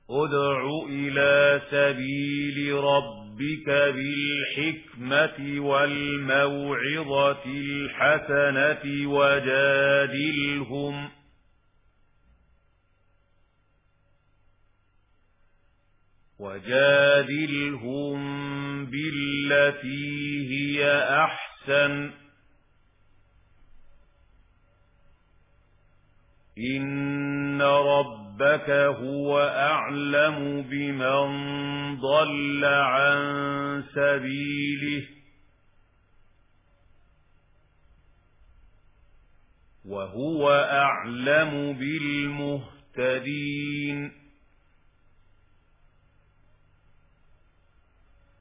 ادْعُ إِلَى سَبِيلِ رَبِّكَ بِالْحِكْمَةِ وَالْمَوْعِظَةِ الْحَسَنَةِ وَجَادِلْهُم بِالَّتِي هِيَ أَحْسَنُ إِنَّ رَبَّكَ هُوَ أَعْلَمُ بِمَن ضَلَّ عَن سَبِيلِهِ وَهُوَ أَعْلَمُ بِالْمُهْتَدِينَ